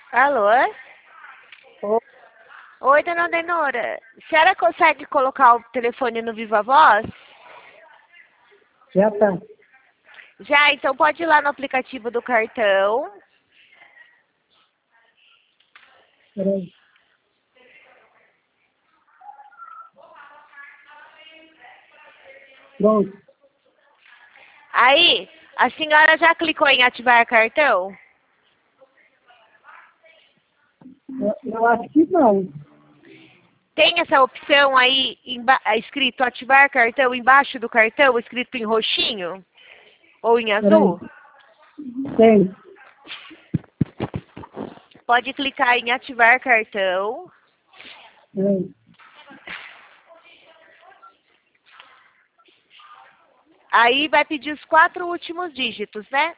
Alô? Ô, Oi, dona Denora. A senhora consegue colocar o telefone no Viva Voz? já tá. Já, então pode ir lá no aplicativo do cartão. Peraí. Pronto. Aí, a senhora já clicou em ativar cartão? Eu acho que não. Tem essa opção aí escrito ativar cartão embaixo do cartão, escrito em roxinho ou em Peraí. azul? Tem. Pode clicar em ativar cartão. Peraí. Aí vai pedir os 4 últimos dígitos, né?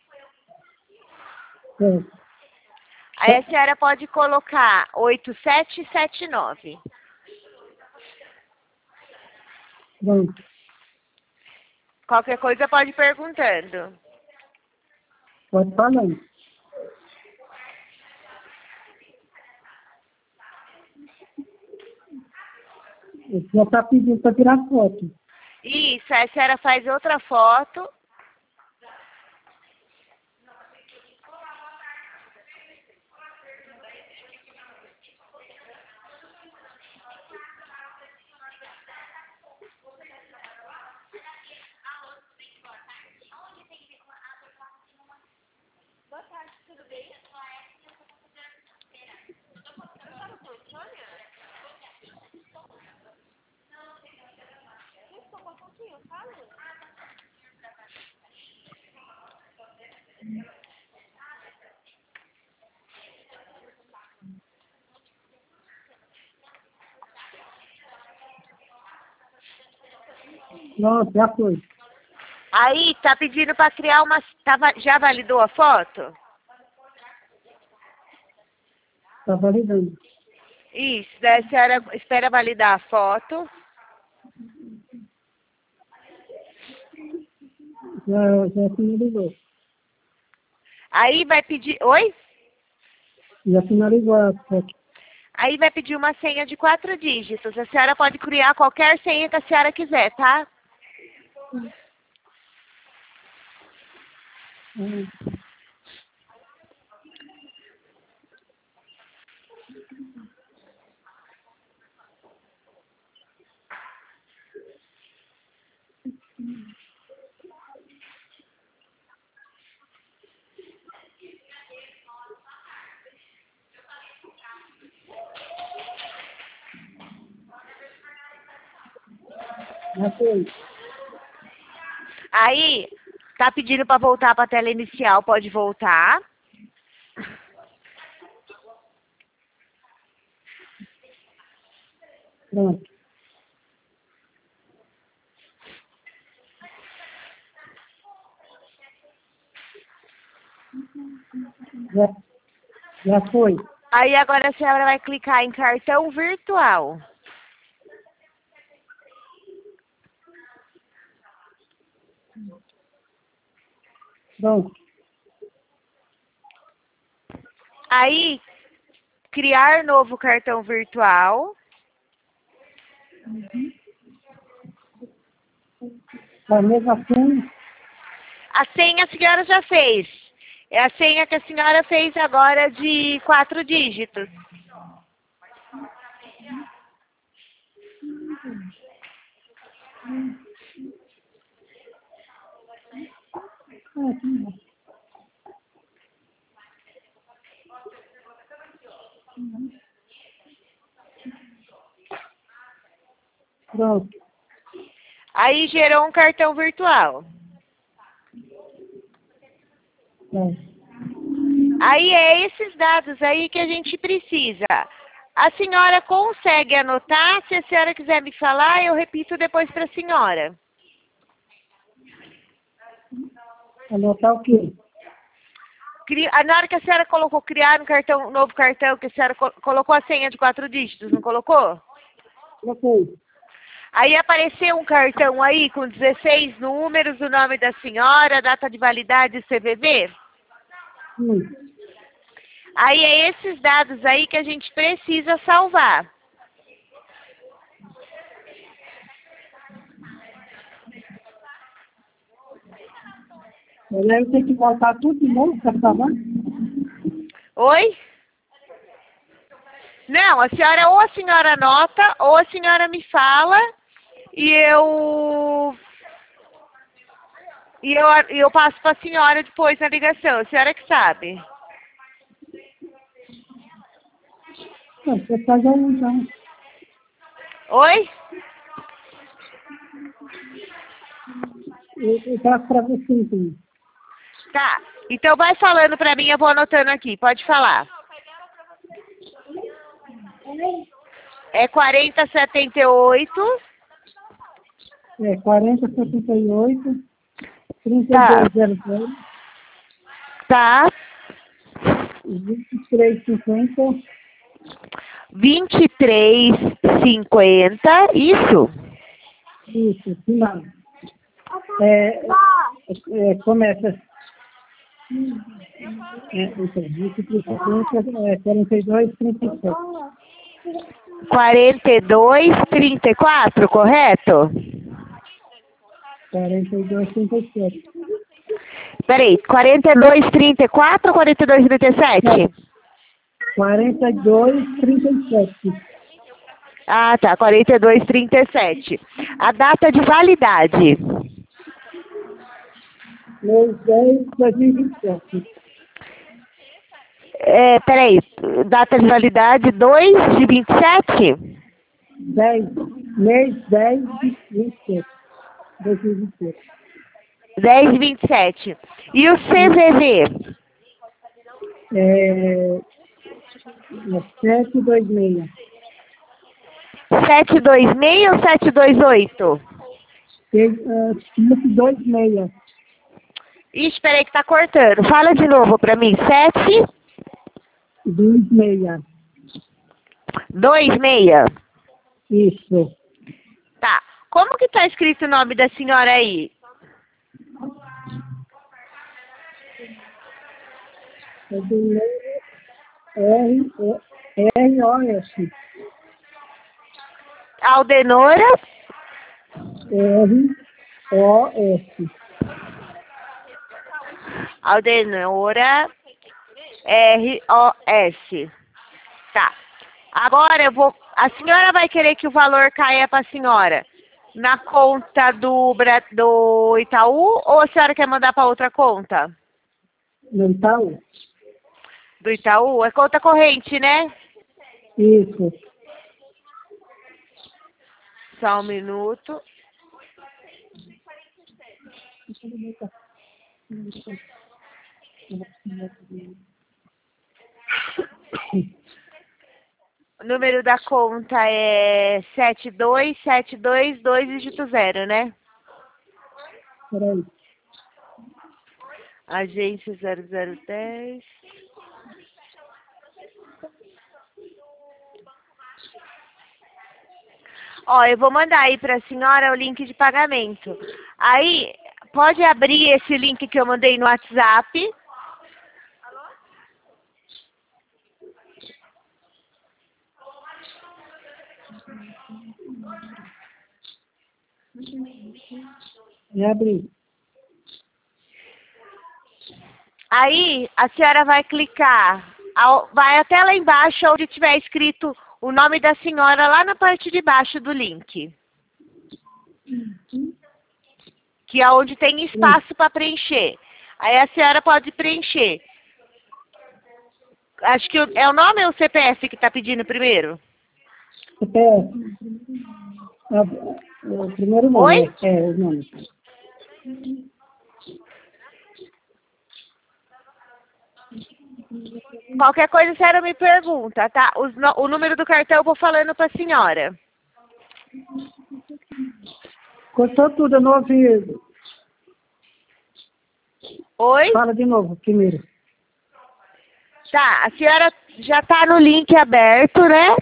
Tem. Aí a senhora pode colocar 8779. Pronto. Qualquer coisa pode ir perguntando. Pode falando. Ele já tá pedindo para tirar foto. Isso, aí a senhora faz outra foto. Pronto, já foi. Aí tá pedindo para criar uma. Já validou a foto? Tá validando. Isso, daí a senhora espera validar a foto. Já finalizou. Aí vai pedir. Oi? Já finalizou a foto. Aí vai pedir uma senha de 4 dígitos. A senhora pode criar qualquer senha que a senhora quiser, tá? Já foi. Aí tá pedindo para voltar para a tela inicial. Pode voltar. Pronto. Já, já foi. Aí agora a senhora vai clicar em cartão virtual. Pronto. Aí, criar novo cartão virtual. A mesma senha. A senha a senhora já fez. É a senha que a senhora fez agora de 4 dígitos. Pronto. Aí gerou um cartão virtual. É. Aí é esses dados aí que a gente precisa. A senhora consegue anotar? Se a senhora quiser me falar, eu repito depois para a senhora. Anotar o quê? Na hora que a senhora colocou criar um novo cartão, que a senhora colocou a senha de 4 dígitos, não colocou? Já foi. Aí apareceu um cartão aí com 16 números, o nome da senhora, data de validade e CVV. Sim. Aí é esses dados aí que a gente precisa salvar. Eu tenho que voltar tudo de novo, tá falando? Oi? Não, a senhora ou a senhora anota ou a senhora me fala e eu passo para a senhora depois na ligação. A senhora que sabe. Você faz aí então. Oi? Eu passo para você então. Tá. Então vai falando para mim, eu vou anotando aqui. Pode falar. É 4078. É 4078 Tá. 3200 Tá. 2350 2350. Isso? Isso, final. Começa. Então, 2350 4237. 4234, correto? 4237. Peraí, 4234 ou 4237? 4237. Ah, tá, 4237. A data de validade. Mês 10 de 2027. Peraí, data de validade 2 de 27? mês 10 de 27. 2027. 10 de 27. E o CVV? 726. 726 ou 728? 526. Ixi, peraí que tá cortando. Fala de novo pra mim. 26. 726. Isso. Tá. Como que tá escrito o nome da senhora aí? É do R-O-S. Aldenora? R-O-S. Aldenora R-O-S. Tá. Agora a senhora vai querer que o valor caia para a senhora na conta do Itaú ou a senhora quer mandar para outra conta? No Itaú? Do Itaú? É conta corrente, né? Isso. Só um minuto. O número da conta é 72722, dígito 0, né? Peraí. Agência 0010. Ó, eu vou mandar aí pra senhora o link de pagamento. Aí, pode abrir esse link que eu mandei no WhatsApp. E abri. Aí, a senhora vai clicar, vai até lá embaixo onde tiver escrito o nome da senhora, lá na parte de baixo do link. Que é onde tem espaço para preencher. Aí a senhora pode preencher. Acho que é o nome ou o CPF que está pedindo primeiro? CPF. O primeiro nome. Oi? O nome. Qualquer coisa a senhora me pergunta, tá? O número do cartão eu vou falando para a senhora. Cortou tudo, eu não ouvi. Oi? Fala de novo, primeiro. Tá, a senhora já está no link aberto, né?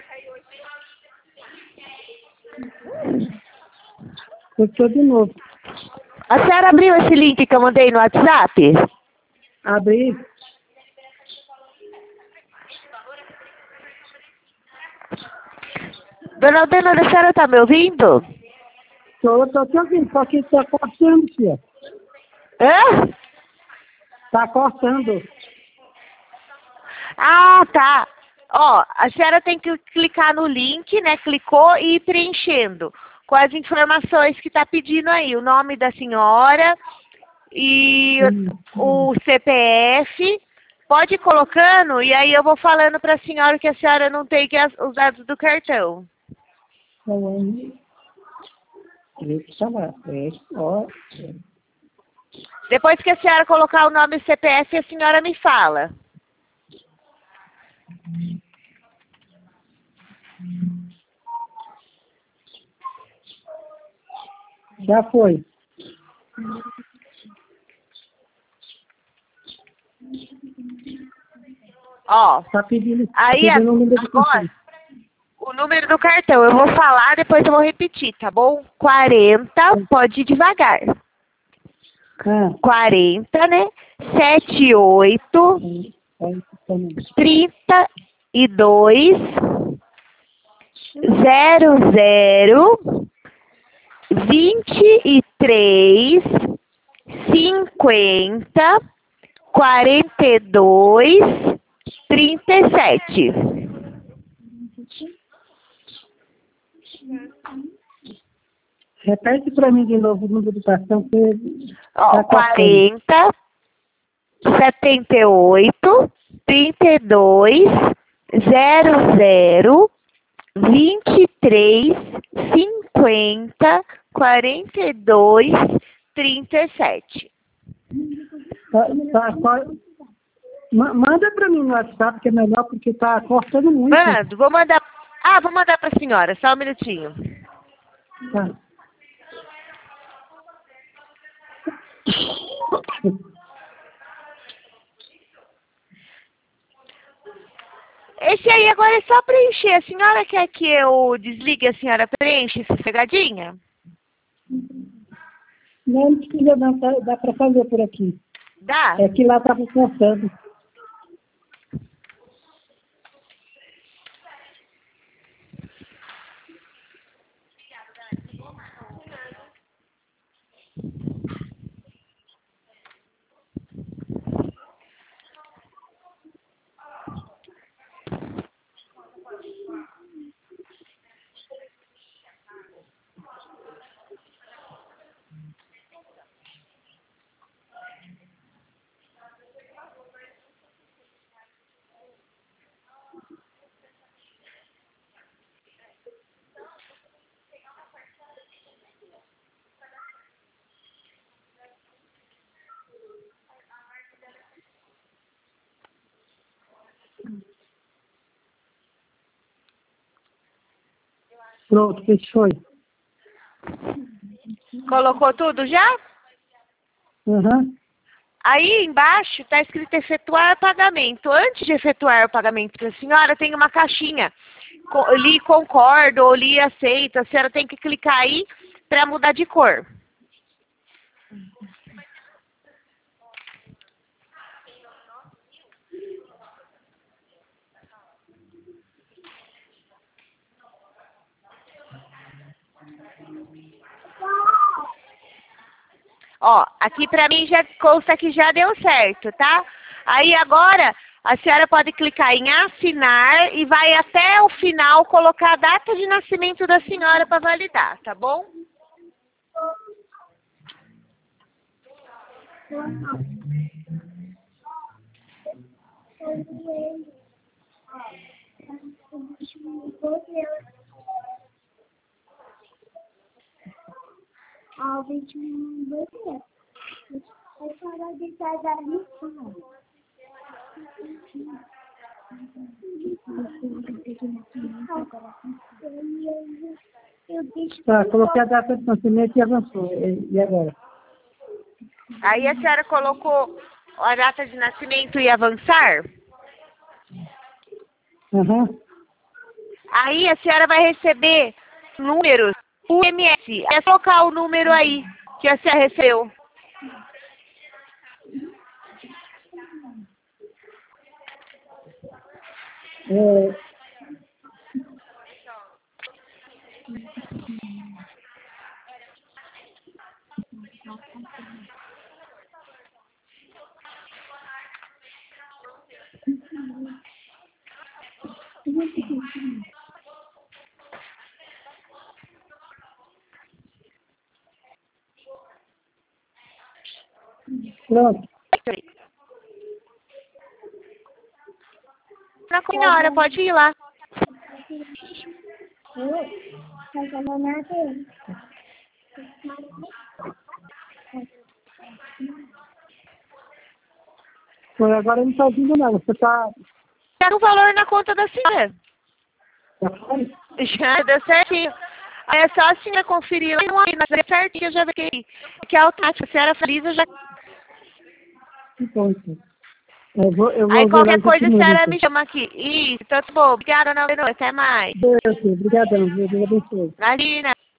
Cortou de novo. A senhora abriu esse link que eu mandei no WhatsApp? Abri. Dona Aldena, a senhora está me ouvindo? Tô te ouvindo, só que tá cortando, filha. Hã? Tá cortando. Ah, tá. Ó, a senhora tem que clicar no link, né? Clicou e ir preenchendo com as informações que está pedindo aí. O nome da senhora e o CPF. Pode ir colocando e aí eu vou falando para a senhora que a senhora não tem que os dados do cartão. Depois que a senhora colocar o nome e o CPF, a senhora me fala. Já foi. Ó, Tá pedindo, aí o número do agora, cartão. o número do cartão, eu vou falar, depois eu vou repetir, tá bom? 40, pode ir devagar. 40, né? 78, 32, 00, 23, 50, 42, 37. Repete para mim de novo o número do cartão. Ó, 40, 78, 32, 00, 23, 50, 42, 37. Manda para mim no WhatsApp, que é melhor, porque tá cortando muito. Mando, vou mandar. Ah, vou mandar para a senhora, só um minutinho. Tá. Esse aí agora é só preencher. A senhora quer que eu desligue, a senhora preenche essa pegadinha? Não precisa, não, dá para fazer por aqui. Dá? É que lá estava cortando. Pronto, fechou. Colocou tudo já? Uhum. Aí embaixo está escrito efetuar pagamento. Antes de efetuar o pagamento para a senhora, tem uma caixinha. Li concordo ou li aceito. A senhora tem que clicar aí para mudar de cor. Ó, aqui para mim já consta que já deu certo, tá? Aí agora a senhora pode clicar em assinar e vai até o final colocar a data de nascimento da senhora para validar, tá bom? Tá, coloquei a data de nascimento e avançou. E agora? Aí a senhora colocou a data de nascimento e avançar. Uhum. Aí a senhora vai receber números UMS. É só colocar o número aí que a senhora recebeu. Pronto. Na senhora, pode ir lá. Mas agora não está vindo nada. Você está... Quero o valor na conta da senhora. Tá fora? Já deu certinho. Aí é só a senhora conferir lá no deu certinho, eu já vi que é automático. A senhora feliz, eu já... Então, então. Eu vou Aí ver lá qualquer e coisa a continuo, senhora então. me chama aqui. Isso, então tá bom. Obrigada, não, até mais. Deus, obrigado. Deus abençoe. Imagina.